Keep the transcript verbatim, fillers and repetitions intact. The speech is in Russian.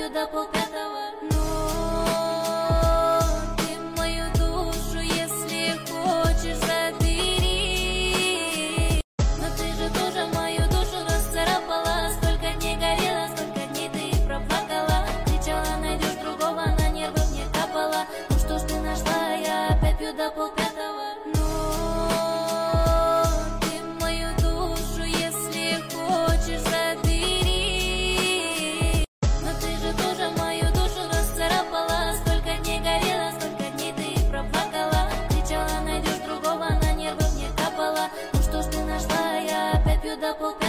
пью до полпятого. Но ты мою душу, если хочешь, забери. Но ты же тоже мою душу расцарапала. Сколько дней горела, сколько дней ты их проплакала. Кричала, найдешь другого, на нервы мне капала. Ну что ж ты нашла, я опять пью до полпятого. Но ты мою душу, если хочешь, забери. Но ты же тоже мою душу расцарапала. Сколько дней горела, сколько дней ты их проплакала. Кричала, найдешь другого, на нервы мне капала. Ну что ж ты нашла, я опять пью до полпятого.